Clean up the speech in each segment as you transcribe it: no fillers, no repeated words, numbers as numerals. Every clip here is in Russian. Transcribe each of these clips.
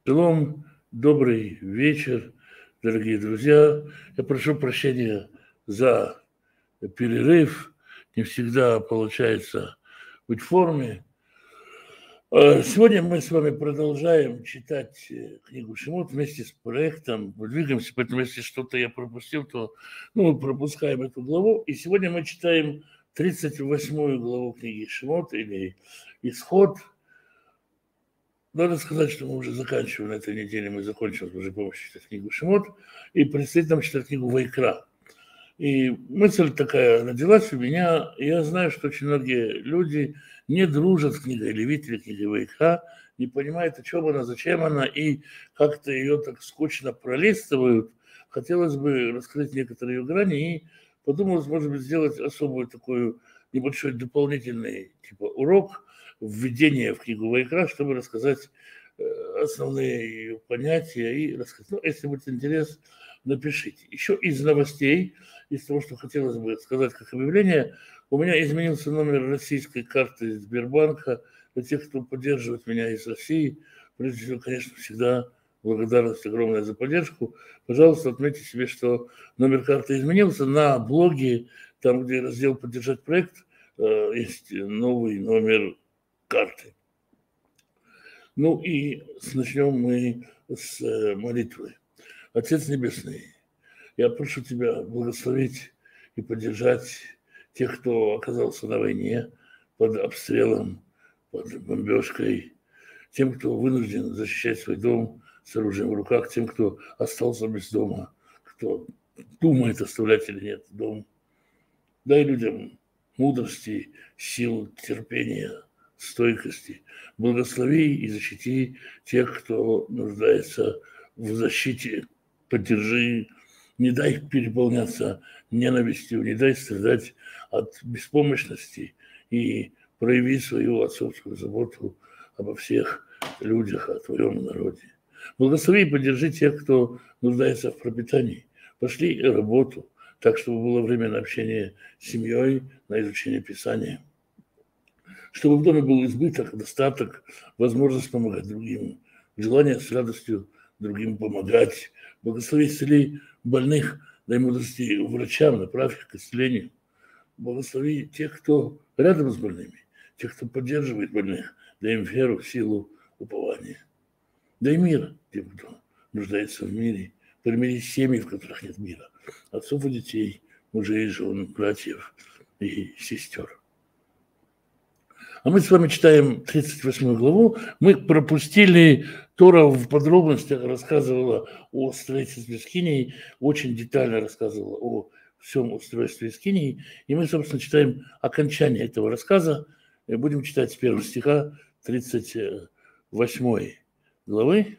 Шалом, добрый вечер, дорогие друзья. Я прошу прощения за перерыв. Не всегда получается быть в форме. Сегодня мы с вами продолжаем читать книгу Шемот вместе с проектом. Мы двигаемся, поэтому если что-то я пропустил, то мы пропускаем эту главу. И сегодня мы читаем 38 главу книги Шемот или Исход. Надо сказать, что мы уже заканчиваем на этой неделе, мы закончили уже помощью читать книгу Шемот, и предстоит нам читать книгу Вайкра. И мысль такая родилась у меня, и я знаю, что очень многие люди не дружат с книгой Левит или книгой Вайкра, не понимают, о чем она, зачем она, и как-то ее так скучно пролистывают. Хотелось бы раскрыть некоторые ее грани, и подумалось, может быть, сделать особую такую небольшой дополнительный типа урок, введение в книгу Вайкра, чтобы рассказать основные ее понятия и рассказать. Ну, если будет интерес, напишите. Еще из новостей, из того, что хотелось бы сказать как объявление, у меня изменился номер российской карты Сбербанка. Для тех, кто поддерживает меня из России, прежде всего, конечно, всегда благодарность огромная за поддержку. Пожалуйста, отметьте себе, что номер карты изменился. На блоге, там, где раздел «Поддержать проект», есть новый номер карты. Ну и начнем мы с молитвы. Отец Небесный, я прошу Тебя благословить и поддержать тех, кто оказался на войне, под обстрелом, под бомбежкой, тем, кто вынужден защищать свой дом с оружием в руках, тем, кто остался без дома, кто думает, оставлять или нет дом. Дай людям мудрости, сил, терпения, стойкости. Благослови и защити тех, кто нуждается в защите. Поддержи, не дай переполняться ненавистью, не дай страдать от беспомощности и прояви свою отцовскую заботу обо всех людях, о твоем народе. Благослови и поддержи тех, кто нуждается в пропитании. Пошли работу, так, чтобы было время на общение с семьей, на изучение Писания. Чтобы в доме был избыток, достаток, возможность помогать другим, желание с радостью другим помогать. Благослови, исцели больных, дай мудрости врачам, направь их к исцелению. Благослови тех, кто рядом с больными, тех, кто поддерживает больных, дай им веру, силу, упование. Дай мир тем, кто нуждается в мире, примири семьи, в которых нет мира, отцов и детей, мужей, жен, братьев и сестер. А мы с вами читаем 38 главу. Мы пропустили, Тора в подробностях рассказывала о строительстве скинии, очень детально рассказывала о всем устройстве скинии. И мы, собственно, читаем окончание этого рассказа. И будем читать с первого стиха 38 главы.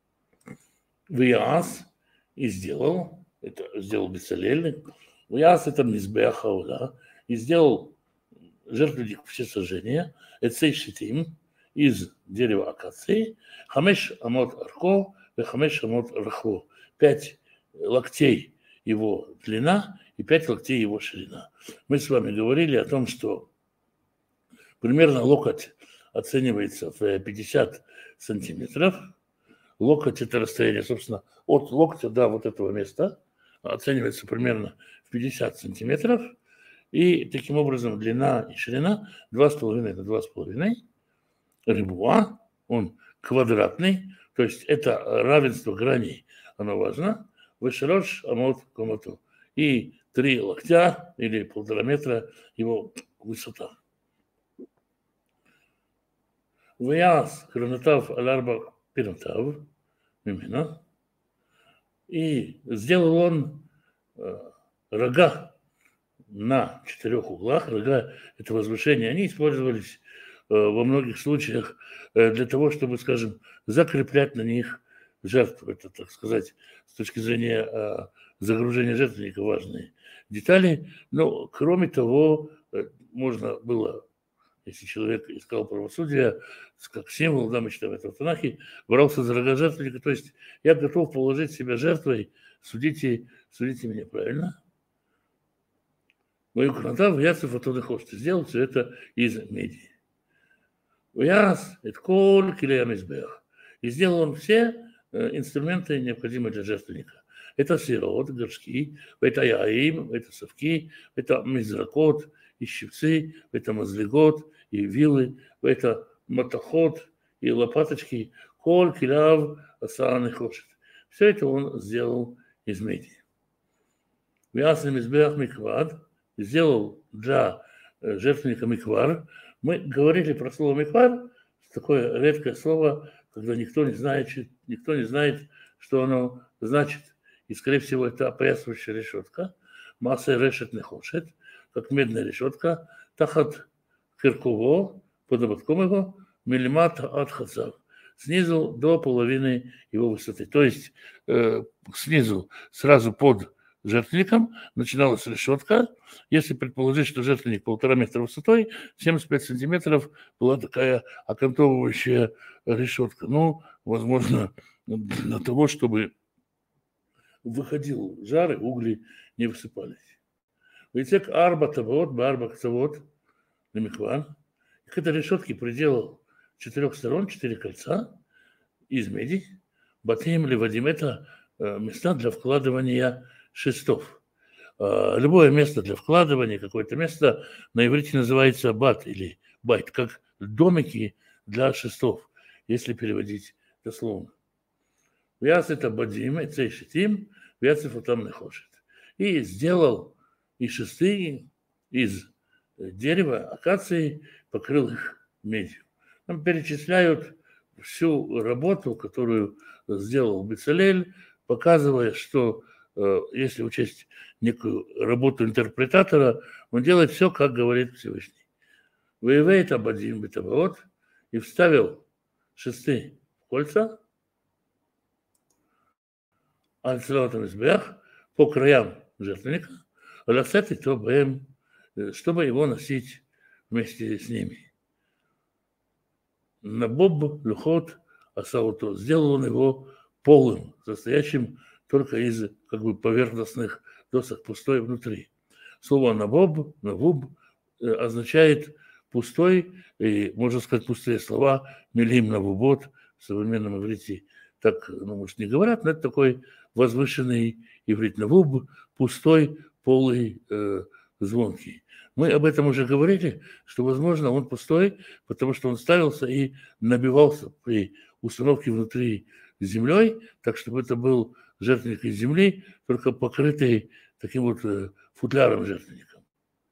Вияас и сделал, это сделал Бецалель, Вияас это Мизбеха, да, и сделал жертвенник всесожжения, Эцей Шитим, из дерева акации, Хамеш Амот Арко, Хамеш Амот Рахо, 5 локтей его длина и 5 локтей его ширина. Мы с вами говорили о том, что примерно локоть оценивается в 50 сантиметров. Локоть – это расстояние, собственно, от локтя до вот этого места оценивается примерно в 50 сантиметров. И таким образом длина и ширина 2,5 на 2,5. Рибуа, он квадратный, то есть это равенство граней, оно важно. Вышерош амот комату. И 3 локтя или 1,5 метра его высота. Вяз хронотав аларба пиротав мимена. И сделал он рога на 4 углах. Рога – это возвышение. Они использовались во многих случаях для того, чтобы, скажем, закреплять на них жертву. Это, так сказать, с точки зрения загружения жертвенника важные детали. Но, кроме того, можно было, если человек искал правосудие, как символ, да, мы читаем это в Танахе, брался за рога жертвенника, то есть я готов положить себя жертвой, судите меня правильно. Мою кротав, яцев, от хочет сделать все это из меди. Уяс, это коль килея мизбех. И сделал он все инструменты, необходимые для жертвенника. Это сирот, горшки, это яим, это совки, это мизракот, и щипцы, это мазлигот, и вилы, это матахот, и лопаточки, коль, килав, асаан и хошет. Все это он сделал из меди. Вясный мизбех миквад сделал для жертвенника миквар. Мы говорили про слово миквар, такое редкое слово, когда никто не знает, что оно значит. И, скорее всего, это опоясывающая решетка. Масса решет нехошет, как медная решетка. Тахат киркуво, под ободком его, миллимата от хацав. Снизу до половины его высоты. То есть снизу сразу под жертвенником начиналась решетка. Если предположить, что жертвенник 1,5 метра высотой, 75 сантиметров была такая окантовывающая решетка. Ну, возможно, для того, чтобы выходил жар, и угли не высыпались. Витек арба тавот, барба кцавот, намикван. К этой решетке приделал 4 сторон, 4 кольца из меди. Батим левадим – это места для вкладывания шестов. Любое место для вкладывания, какое-то место на иврите называется бат или байт, как домики для шестов, если переводить дословно. Вяз это бадим, это шитим, вяз это там нехошет. И сделал и шесты из дерева, акации, покрыл их медью. Нам перечисляют всю работу, которую сделал Бецалель, показывая, что если учесть некую работу интерпретатора, он делает все, как говорит Всевышний. Воевает абадим бетаваот и вставил шесты в кольца, альцелатом избех, по краям жертвенника, ласет и то бэм, чтобы его носить вместе с ними. Набоб люхот асауто, сделал он его полым, состоящим только из как бы поверхностных досок, пустой внутри. Слово набоб, навуб означает пустой, и, можно сказать, пустые слова, милим навубот, в современном иврите так, ну, может, не говорят, но это такой возвышенный иврит. Навуб, пустой, полый, звонкий. Мы об этом уже говорили, что, возможно, он пустой, потому что он ставился и набивался при установке внутри землей, так, чтобы это был жертвенник из земли, только покрытый таким вот футляром жертвенником.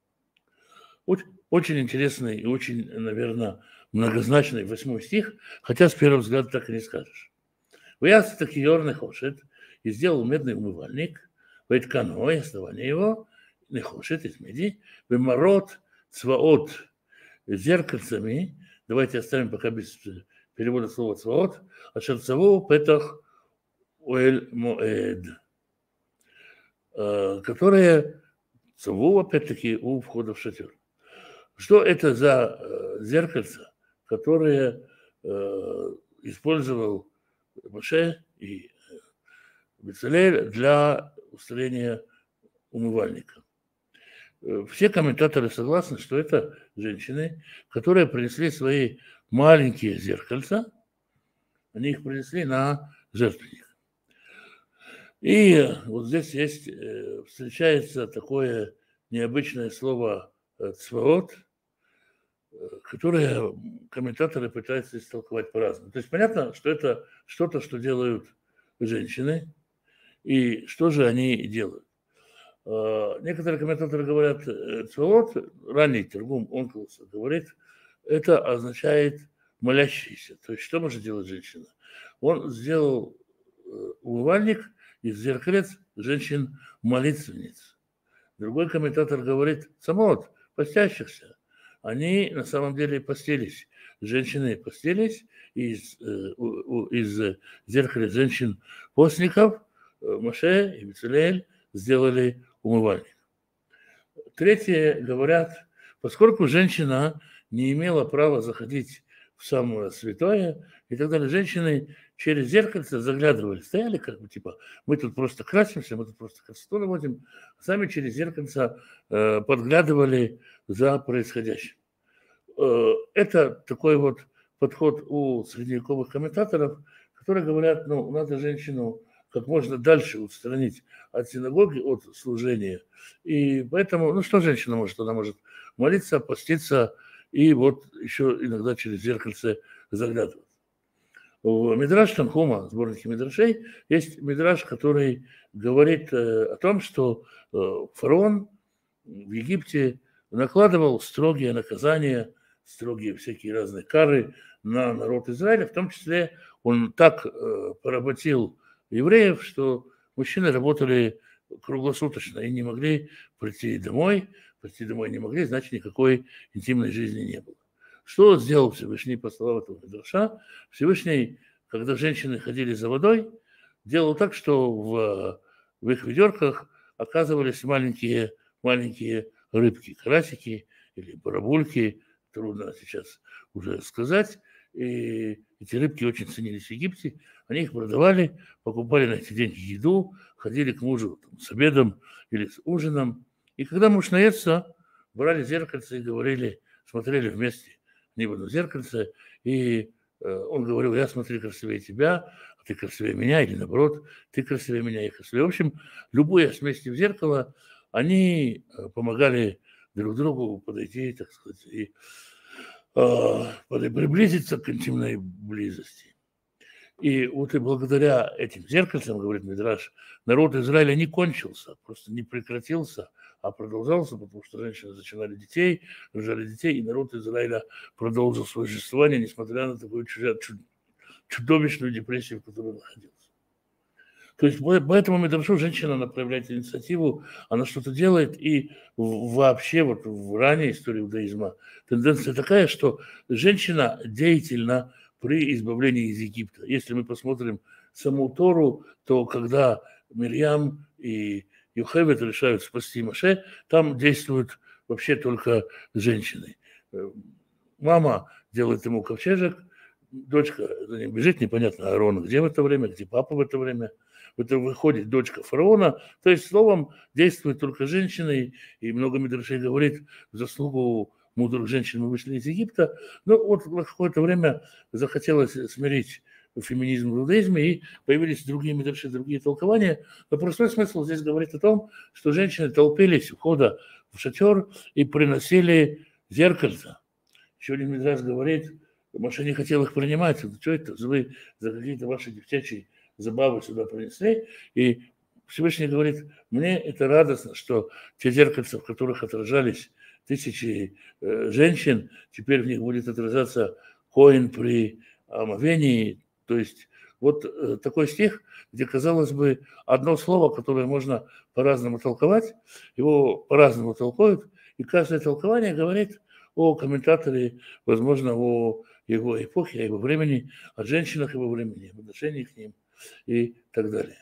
Очень интересный и очень, наверное, многозначный 8 стих, хотя с первого взгляда так и не скажешь. «Вяз таки ёрный хошет, и сделал медный умывальник, вейткано, и основание его, нехошет из меди, вемарот цваот зеркальцами». Давайте оставим пока без перевода слова цваот. «Ашерцаву петах уэль моэд», которые цву, опять-таки, у входа в шатер. Что это за зеркальца, которые использовал Моше и Бецалель для устроения умывальника? Все комментаторы согласны, что это женщины, которые принесли свои маленькие зеркальца, они их принесли на жертвенник. И вот здесь есть, встречается такое необычное слово «цваот», которое комментаторы пытаются истолковать по-разному. То есть понятно, что это что-то, что делают женщины, и что же они делают. Некоторые комментаторы говорят, цваот, ранний Тергум Онкелуса говорит, это означает молящийся. То есть что может делать женщина? Он сделал умывальник из зеркалец женщин-молитвенниц. Другой комментатор говорит, самот, постящихся. Они на самом деле постились. Женщины постились из зеркала женщин-постников. Моше и Бецалель сделали умывальник. Третьи говорят, поскольку женщина не имела права заходить в самое святое, и так далее, женщины через зеркальце заглядывали, стояли как бы типа, мы тут просто красимся, мы тут просто красоту наводим, сами через зеркальце подглядывали за происходящим. Это такой вот подход у средневековых комментаторов, которые говорят, ну, надо женщину как можно дальше устранить от синагоги, от служения. И поэтому, ну, что женщина может? Она может молиться, поститься и вот еще иногда через зеркальце заглядывать. В Мидраш Танхума, сборнике Мидрашей, есть Мидраш, который говорит о том, что фараон в Египте накладывал строгие наказания, строгие всякие разные кары на народ Израиля, в том числе он так поработил евреев, что мужчины работали круглосуточно и не могли прийти домой не могли, значит, никакой интимной жизни не было. Что сделал Всевышний, по словам этого Мидраша? Всевышний, когда женщины ходили за водой, делал так, что в их ведерках оказывались маленькие рыбки, карасики или барабульки, трудно сейчас уже сказать. И эти рыбки очень ценились в Египте. Они их продавали, покупали на эти деньги еду, ходили к мужу там, с обедом или с ужином. И когда муж наестся, брали зеркальце и говорили, смотрели вместе в одно зеркальце, и он говорил, я смотрю красивее тебя, а ты красивее меня, или наоборот, ты красивее меня, я красивее. В общем, любуясь вместе в зеркало, они помогали друг другу подойти, так сказать, и приблизиться к интимной близости. И вот и благодаря этим зеркальцам, говорит Мидраш, народ Израиля не кончился, просто не прекратился, а продолжался, потому что женщины зачинали детей, рожали детей, и народ Израиля продолжил свое существование, несмотря на такую чудовищную депрессию, в которой он находился. То есть поэтому Мидрашу женщина, она проявляет инициативу, она что-то делает, и вообще вот в ранней истории иудаизма тенденция такая, что женщина деятельна при избавлении из Египта. Если мы посмотрим саму Тору, то когда Мирьям и Йохевед решают спасти Моше, там действуют вообще только женщины. Мама делает ему ковчежек, дочка за ним бежит, непонятно Аарон, где в это время, где папа в это время. Это выходит дочка фараона. То есть, словом, действуют только женщины, и много Мидрашей говорит, в заслугу мудрых женщин мы вышли из Египта. Но вот в какое-то время захотелось смирить феминизм в иудаизме, и появились другие Мидраши, другие толкования. Но простой смысл здесь говорит о том, что женщины толпились у входа в шатер и приносили зеркальца. Еще один Мидраш говорит, Моше не хотел их принимать. Что это? Вы за какие-то ваши девчачьи забавы сюда принесли. И Всевышний говорит, мне это радостно, что те зеркальца, в которых отражались тысячи женщин, теперь в них будет отражаться коэн при омовении. То есть вот такой стих, где, казалось бы, одно слово, которое можно по-разному толковать, его по-разному толкуют, и каждое толкование говорит о комментаторе, возможно, о его эпохе, о его времени, о женщинах его времени, об отношении к ним и так далее.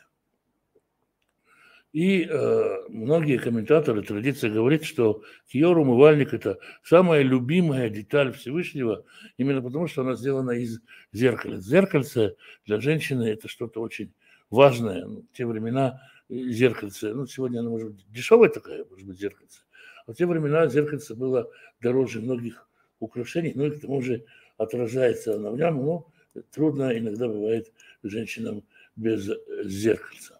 И многие комментаторы, традиция говорит, что киор, умывальник – это самая любимая деталь Всевышнего, именно потому, что она сделана из зеркальца. Зеркальце для женщины – это что-то очень важное. В те времена зеркальце, сегодня оно может быть дешевая такая, может быть, зеркальце, а в те времена зеркальце было дороже многих украшений, и к тому же отражается она в нем, но трудно иногда бывает женщинам без зеркальца.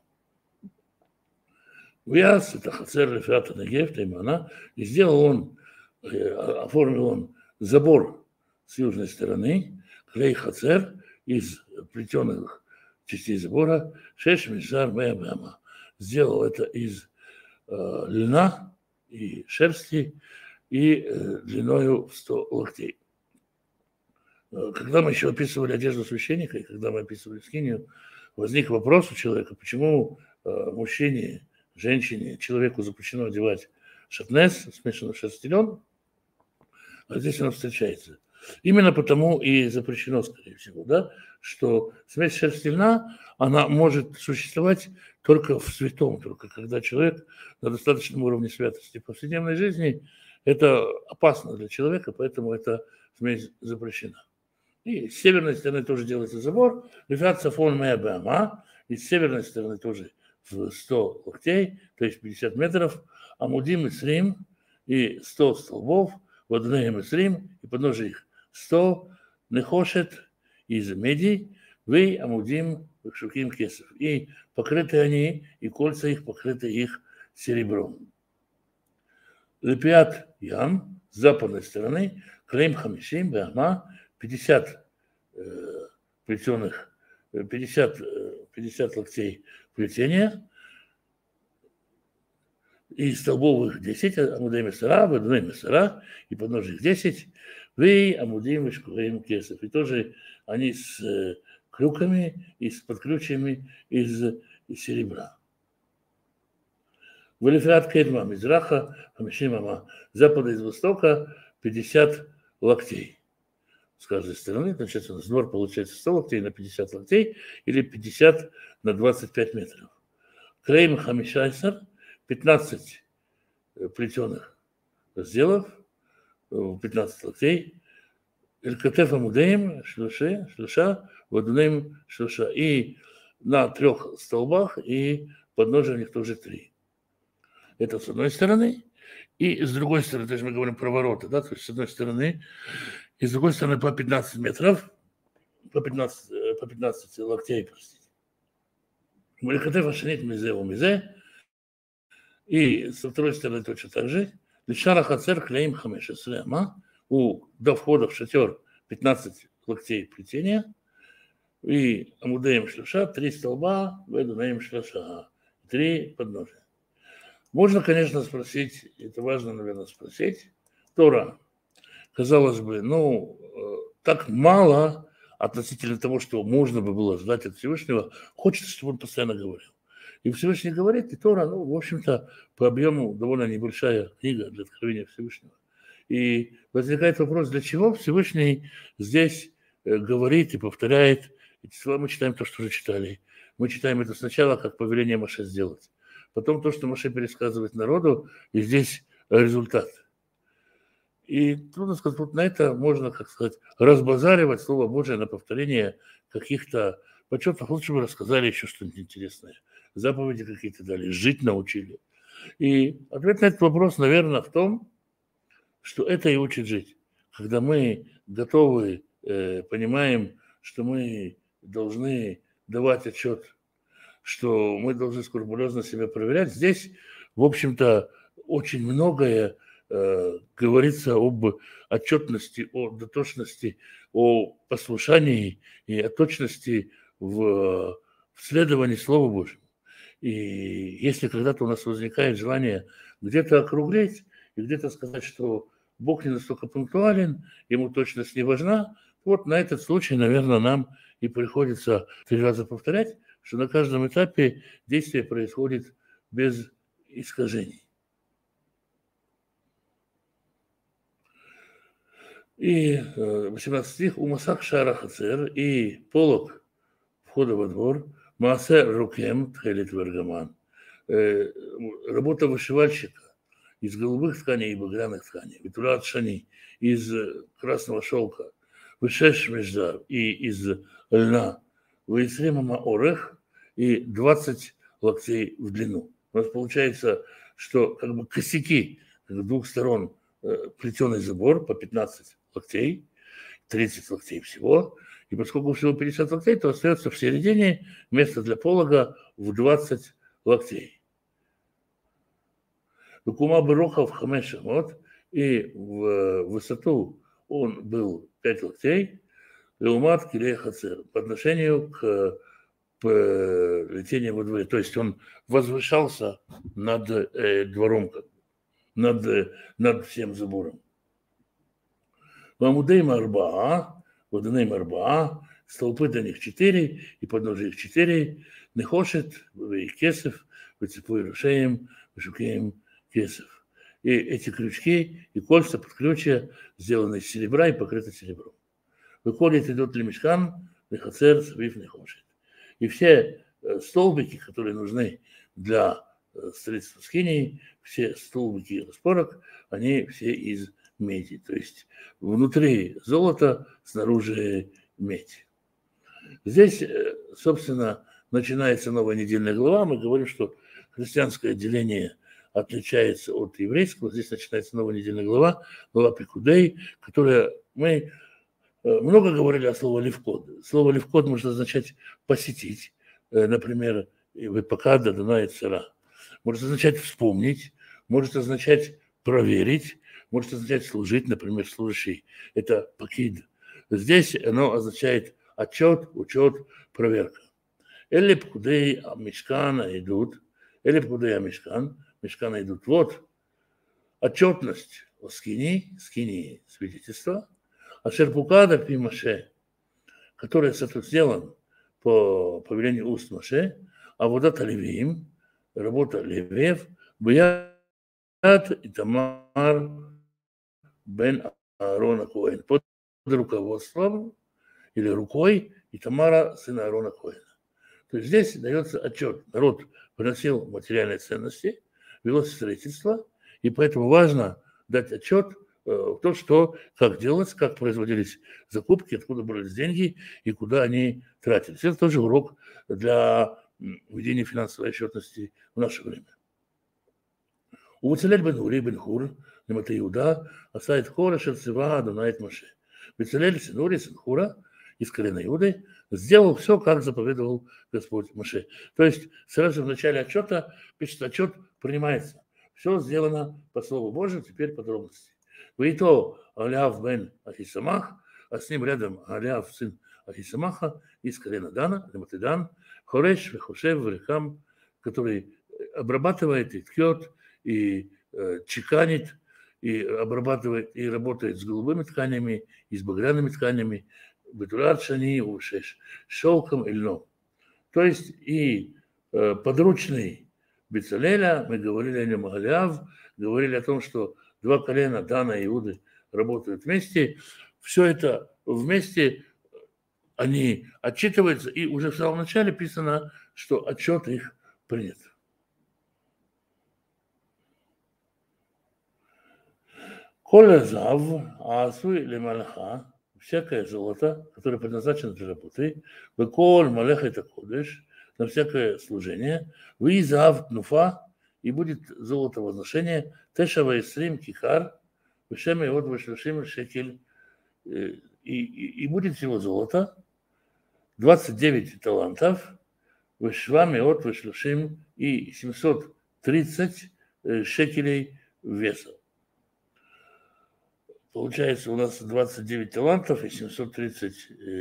Вяз, это Хацер Лефиата Негев, Таймана, и сделал он, оформил он забор с южной стороны, клей Хацер из плетеных частей забора, Шеш Мишар Мея. Сделал это из льна и шерсти и длиною в 100 локтей. Когда мы еще описывали одежду священника, и когда мы описывали скинию, возник вопрос у человека, почему мужчине, женщине, человеку запрещено одевать шатнес, смешанный шерсть и лен, а здесь оно встречается. Именно потому и запрещено, скорее всего, что смесь шерсти и льна, она может существовать только в святом, только когда человек на достаточном уровне святости. В повседневной жизни это опасно для человека, поэтому эта смесь запрещена. И с северной стороны тоже делается забор. Лефиат фон моя бама. И с северной стороны тоже в 100 локтей, то есть 50 метров. Амудим и срим, и 100 столбов, водные и срим, и подножие их 100 нехошет из меди, Вы амудим шуким кесов. И покрыты они, и кольца их покрыты их серебром. Лепиат ям с западной стороны, клейм хамишим, бама, 50 плетеных, 50 локтей плетения, и столбовых 10, амудей месара, выдуной месара, и подножий 10, вы амудим вишкуэм кесов. И тоже они с крюками и с подключами из серебра. Валифиат кедма мизраха, хамишимама, запада из востока, 50 локтей. С каждой стороны, значит, у нас двор получается 100 локтей на 50 локтей или 50 на 25 метров. Крейм хамишайсар, 15 плетеных разделов, 15 локтей. Элькатеф амудеем, шлюша, водунеем, шлюша. И на 3 столбах, и подножие у них тоже 3. Это с одной стороны. И с другой стороны, то есть мы говорим про ворота, да, то есть с одной стороны, и с другой стороны по 15 метров, по 15 локтей, простите. Элькатеф ашанит мизе у мизе. И со второй стороны точно так же. Лишара хацер клеим хамешесрема. До входа в шатер 15 локтей плетения. И амудеем шлюша, 3 столба, ведунаем шлюша, 3 подножия. Можно, конечно, спросить, это важно, наверное, спросить, Тора, казалось бы, так мало относительно того, что можно бы было ждать от Всевышнего, хочется, чтобы он постоянно говорил. И Всевышний говорит, и Тора, в общем-то, по объему довольно небольшая книга для откровения Всевышнего. И возникает вопрос, для чего Всевышний здесь говорит и повторяет эти слова. Мы читаем то, что уже читали. Мы читаем это сначала, как повеление Моше сделать. Потом то, что Моше пересказывает народу, и здесь результат. И трудно сказать, вот на это можно, как сказать, разбазаривать Слово Божие на повторение каких-то почетных. Лучше бы рассказали еще что-нибудь интересное. Заповеди какие-то дали, жить научили. И ответ на этот вопрос, наверное, в том, что это и учит жить. Когда мы готовы, понимаем, что мы должны давать отчет, что мы должны скрупулезно себя проверять. Здесь, в общем-то, очень многое говорится об отчетности, о дотошности, о послушании и о точности в следовании Слову Божьему. И если когда-то у нас возникает желание где-то округлить и где-то сказать, что Бог не настолько пунктуален, ему точность не важна, вот на этот случай, наверное, нам и приходится 3 раза повторять, что на каждом этапе действие происходит без искажений. И 18 стих. «Умасак шара хацер» и полог входа во двор, «Маасе рукем тхелит вергаман». Работа вышивальщика из голубых тканей и багряных тканей, витулят шани, из красного шелка, вышеш междар и из льна, вейсремама орех и 20 локтей в длину. У нас получается, что как бы косяки с 2 сторон плетеный забор по 15 локтей, 30 локтей всего. И поскольку всего 50 локтей, то остается в середине место для полога в 20 локтей. Кума Барухов Хамеша, и в высоту он был 5 локтей, Леумат Килей Хацер, по отношению к летению во дворе. То есть он возвышался над двором, над всем забором. Мамудей Марба, Водоней Марба, столпы для них 4, и подножие их 4, Нехошет, Кесов, Вецепой Рушеем, Вышукеем, Кесов. И эти крючки и кольца под ключи сделаны из серебра и покрыты серебром. Выходит, идут лемешкан, лехацер, свиф, нехошет. И все столбики, которые нужны для строительства скинии, все столбики и распорок, они все из меди. То есть внутри золото, снаружи медь. Здесь, собственно, начинается новая недельная глава. Мы говорим, что христианское отделение отличается от еврейского. Здесь начинается новая недельная глава, глава Пикудей, которая мы Много говорили о слове «левкод». Слово «левкод» может означать «посетить», например, «вепакада дана цара». Может означать «вспомнить», может означать «проверить», может означать «служить», например, «служащий». Это «пакид». Здесь оно означает «отчет», «учет», «проверка». «Эле пкудей мишкана идут», «эле пкудей мишкан», «мишкана идут». Вот отчетность о скинии, свидетельство, а шерпукада пи Моше, который сделан по повелению уст Моше, а вода Левиим, работа левеев, Бьят Итамар бен Аарона Коэн, под руководством или рукой Итамара, сына Аарона Коэна. То есть здесь дается отчет. Народ приносил материальные ценности, велось строительство, и поэтому важно дать отчет в том, что, как делалось, как производились закупки, откуда брались деньги и куда они тратились. Это тоже урок для ведения финансовой отчетности в наше время. У Бецалель бен Ури бен Хур, Немата Иуда, Асаид Хора Шерцева Адонает Моше. Бецалель сын Ури, сын Хура, из колена Иуды, сделал все, как заповедовал Господь Моше. То есть сразу в начале отчета пишет, отчет принимается. Все сделано по Слову Божьему, теперь подробности. Вейто Аляв бен Ахисамах, а с ним рядом Аляв, сын Ахисамаха, из колена Дана, Нематидан, Хореш, Вехошев, Врехам, который обрабатывает и ткет, и чеканит, и обрабатывает, и работает с голубыми тканями, и с багряными тканями, бетурат шани, ушеш, шелком и льном. То есть и подручный Бецалеля, мы говорили о нем Аляв, говорили о том, что два колена Дана и Иуды работают вместе, все это вместе, они отчитываются, и уже в самом начале писано, что отчет их принят. Коля зав, асуй лемалаха, всякое золото, которое предназначено для работы, веколь малеха это кодеш, на всякое служение, вы зав тнуфа, и будет золото возношения, тешава исрим кихар, вешем и вот вышлюшим шекель, и будет всего золото, 29 талантов, вешвами от вышлюшим и 730 шекелей веса. Получается, у нас 29 талантов и 730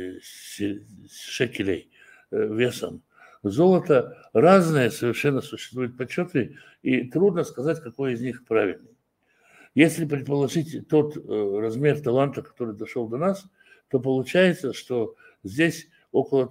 шекелей весом. Золото разное совершенно существует подсчеты, и трудно сказать, какой из них правильный. Если предположить тот размер таланта, который дошел до нас, то получается, что здесь около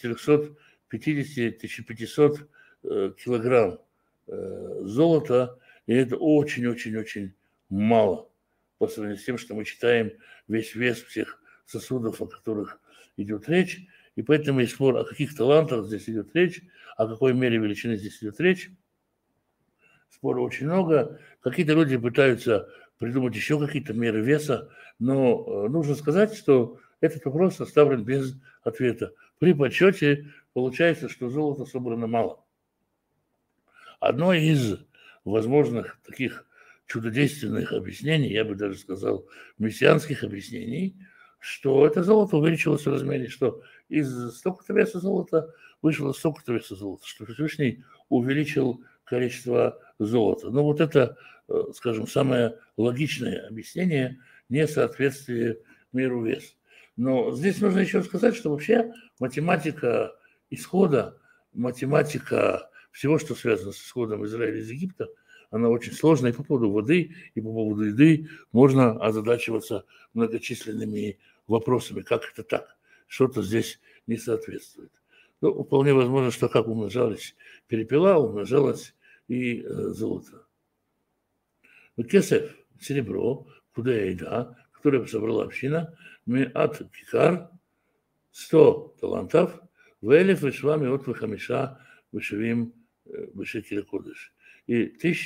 1450-1500 килограмм золота, и это очень-очень-очень мало по сравнению с тем, что мы читаем весь вес всех сосудов, о которых идет речь. И поэтому есть спор, о каких талантах здесь идет речь, о какой мере величины здесь идет речь. Споров очень много. Какие-то люди пытаются придумать еще какие-то меры веса, но нужно сказать, что этот вопрос оставлен без ответа. При подсчете получается, что золота собрано мало. Одно из возможных таких чудодейственных объяснений, я бы даже сказал, мессианских объяснений, что это золото увеличилось в размере, что из столько-то веса золота вышло столько-то веса золота, что Всевышний увеличил количество золота. Но вот это, скажем, самое логичное объяснение несоответствия миру вес. Но здесь нужно еще сказать, что вообще математика исхода, математика всего, что связано с исходом Израиля из Египта, она очень сложная и по поводу воды, и по поводу еды можно озадачиваться многочисленными вопросами. Как это так? Что-то здесь не соответствует. Ну, вполне возможно, что как умножались перепела, умножалось и золото. Кесев, серебро, худая еда, которую собрала община, от кикар, 100 талантов, вэлев и швами от вахамиша вышевим вышекеля кодыш. И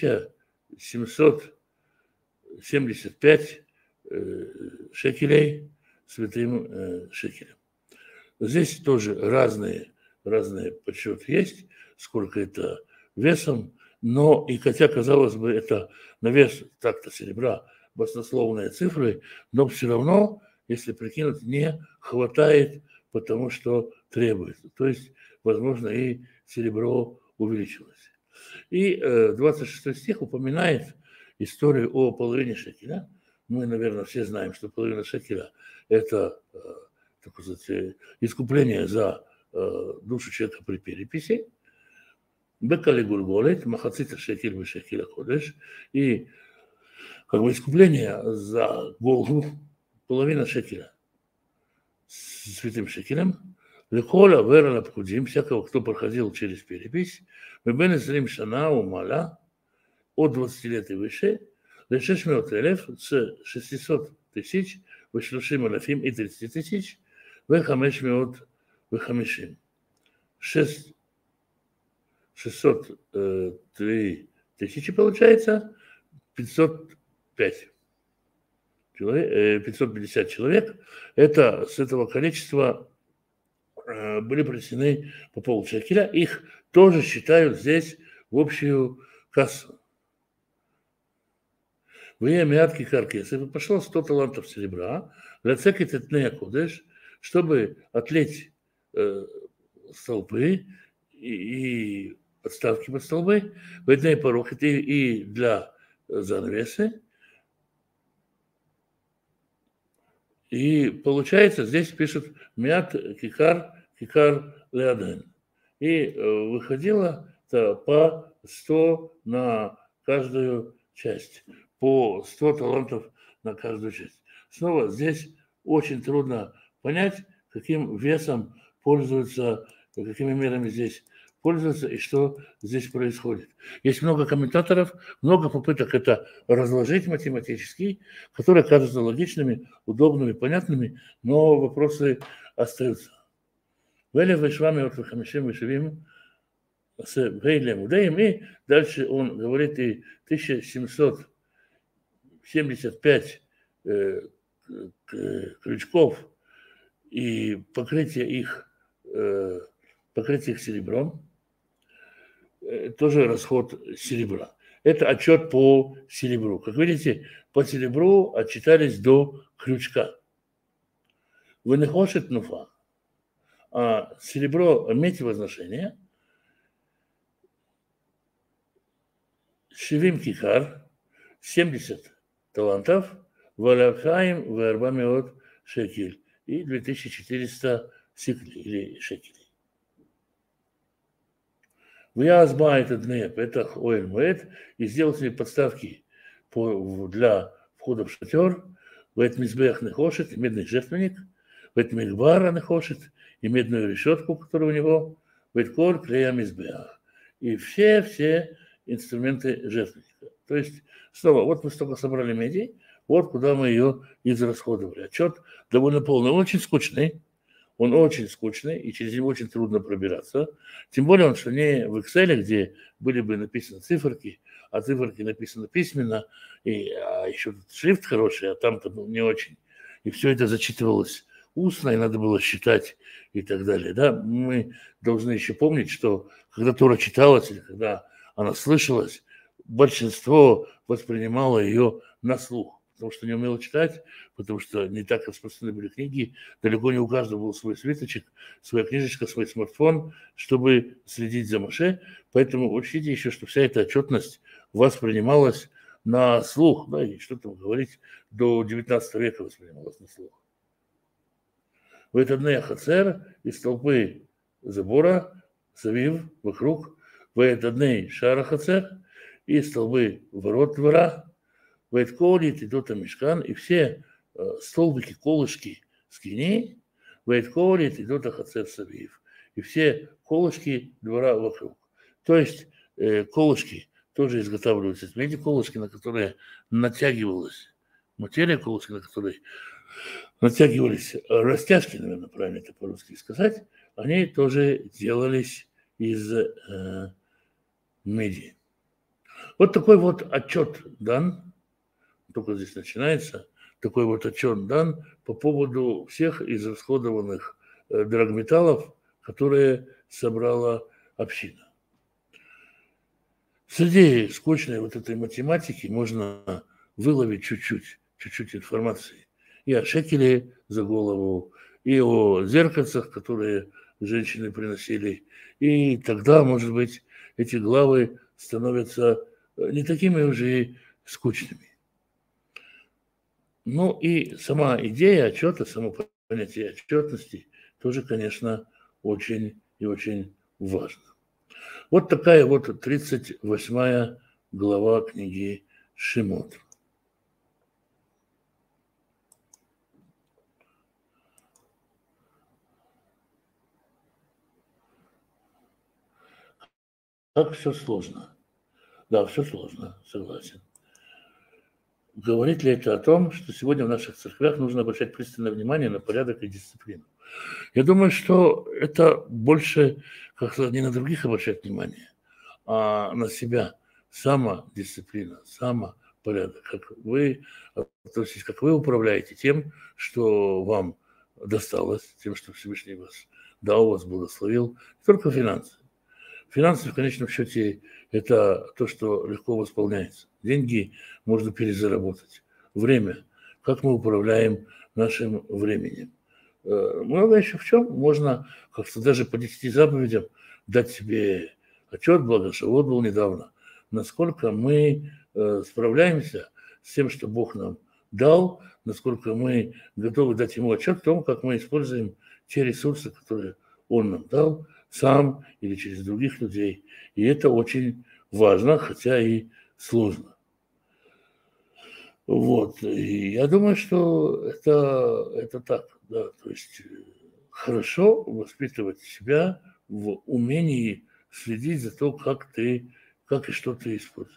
1775 шекелей святым шекелем. Здесь тоже разные подсчеты есть, сколько это весом, но и хотя, казалось бы, это на вес так-то серебра баснословные цифры, но все равно если прикинуть, не хватает, потому что требуется. То есть, возможно, и серебро увеличилось. И 26 стих упоминает историю о половине шекеля. Мы, наверное, все знаем, что половина шекеля – это, так сказать, искупление за душу человека при переписи. Бекали гульголет, махацита шекель бы шекеля ходеш. И как бы искупление за голову половина шекеля с святым шекелем. Лекола вера обхудим, всякого, кто проходил через перепись, мы бен изрим шана умала от 20 лет и выше, лешеш меотелев с 600 тысяч, вышлюшим алафим и 30 тысяч, вехамеш меот вехамешим. 603 тысячи получается, 505 человек, 550 человек. Это с этого количества были принесены по полшекеля. Их тоже считают здесь в общую кассу. В мятки каркесов пошло 100 талантов серебра, для цекет этнея кодеш, чтобы отлить столбы и подставки под столбы, в этней порог и для занавесы. И получается, здесь пишут мят кикар леаден. И выходило по 100 на каждую часть, по 100 талантов на каждую часть. Снова здесь очень трудно понять, каким весом пользуются, какими мерами здесь пользуются и что здесь происходит. Есть много комментаторов, много попыток это разложить математически, которые кажутся логичными, удобными, понятными, но вопросы остаются. Велев вышвами от Вахамишим Вышевим с Гейлем Удеем, и дальше он говорит и 1775 крючков и покрытие их серебром, тоже расход серебра. Это отчет по серебру. Как видите, по серебру отчитались до крючка. Вынехошет нуфа. А серебро медь-возношение, шевим кикар, 70 талантов, валахаим варбамеот шекель и 2400 сиклей или шекелей. Вязба это днеп, это оэль моэд, и сделал себе подставки для входа в шатер, в этот мизбех нехошет, медный жертвенник, в этот мигбара нехошет, и медную решетку, которая у него, в этот кор клея мизбех. И все инструменты жертвенника. То есть, снова, вот мы столько собрали меди, вот куда мы ее израсходовали. Отчет довольно полный, он очень скучный, и через него очень трудно пробираться. Тем более он, что не в Excel, где были бы написаны циферки, а циферки написаны письменно, а еще шрифт хороший, а там-то был не очень. И все это зачитывалось устно, и надо было считать и так далее. Да? Мы должны еще помнить, что когда Тора читалась, или когда она слышалась, большинство воспринимало ее на слух, потому что не умело читать, потому что не так распространены были книги, далеко не у каждого был свой свиточек, своя книжечка, свой смартфон, чтобы следить за Моше. Поэтому учтите еще, что вся эта отчетность воспринималась на слух, да, и что там говорить, до 19 века воспринималась на слух. В этот дне хацер из толпы забора, савив, вокруг, в этот дне шара хацер, и столбы ворот двора, в этот колит идут мешкан, и все столбики, колышки скини, в этот колит идут хацер савив, и все колышки двора вокруг. То есть колышки тоже изготавливаются из меди, колышки, на которые натягивалась материя, колышки, на которые натягивались растяжки, наверное, правильно это по-русски сказать, они тоже делались из меди. Вот такой вот отчет дан, только здесь начинается, такой вот отчет дан по поводу всех израсходованных драгметаллов, которые собрала община. Среди скучной вот этой математики можно выловить чуть-чуть информации. и о шекеле за голову, и о зеркальцах, которые женщины приносили. И тогда, может быть, эти главы становятся не такими уже и скучными. Ну и сама идея отчета, само понятие отчетности тоже, конечно, очень и очень важно. Вот такая вот 38 глава книги Шимот. Как все сложно. Да, все сложно, согласен. Говорит ли это о том, что сегодня в наших церквях нужно обращать пристальное внимание на порядок и дисциплину? Я думаю, что это больше как-то не на других обращать внимание, а на себя. Самодисциплина, самопорядок. Как вы управляете тем, что вам досталось, тем, что Всевышний вас дал, вас благословил. Не только финансы. Финансы, в конечном счете, это то, что легко восполняется. Деньги можно перезаработать. Время. Как мы управляем нашим временем. Много еще в чем. Можно как-то даже по 10 заповедям дать себе отчет, благо Шавуот был недавно, насколько мы справляемся с тем, что Бог нам дал, насколько мы готовы дать Ему отчет о том, как мы используем те ресурсы, которые Он нам дал, сам или через других людей. И это очень важно, хотя и сложно. Вот. И я думаю, что это так. Да. То есть хорошо воспитывать себя в умении следить за то, как и что ты используешь.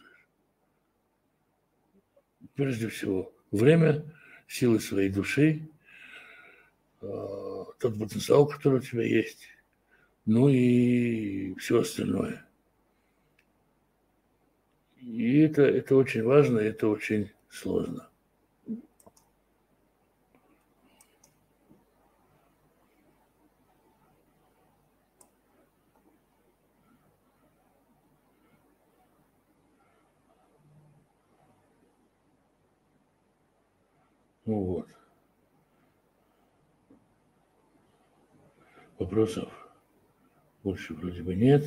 Прежде всего, время, силы своей души, тот потенциал, который у тебя есть, ну и все остальное. И это очень важно, это очень сложно. Ну вот. Вопросов больше вроде бы нет.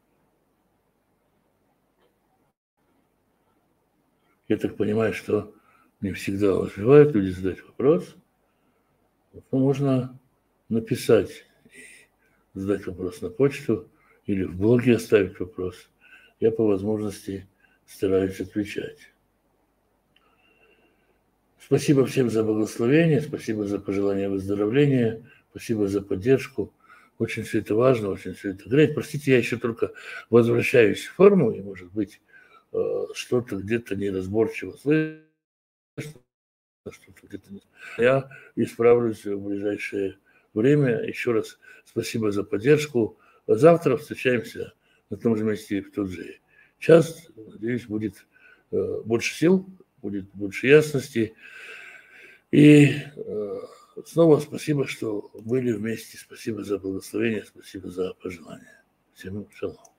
Я так понимаю, что не всегда успевают люди задать вопрос. Но можно написать и задать вопрос на почту или в блоге оставить вопрос. Я по возможности стараюсь отвечать. Спасибо всем за благословение, спасибо за пожелание выздоровления, спасибо за поддержку. Очень все это важно, очень все это греет. Простите, я еще только возвращаюсь в форму, и, может быть, что-то где-то неразборчиво слышно, что-то где-то не... Я исправлюсь в ближайшее время. Еще раз спасибо за поддержку. Завтра встречаемся на том же месте в тот же час. Надеюсь, будет больше сил, будет больше ясности. И снова спасибо, что были вместе. Спасибо за благословение, спасибо за пожелания. Всем шалом.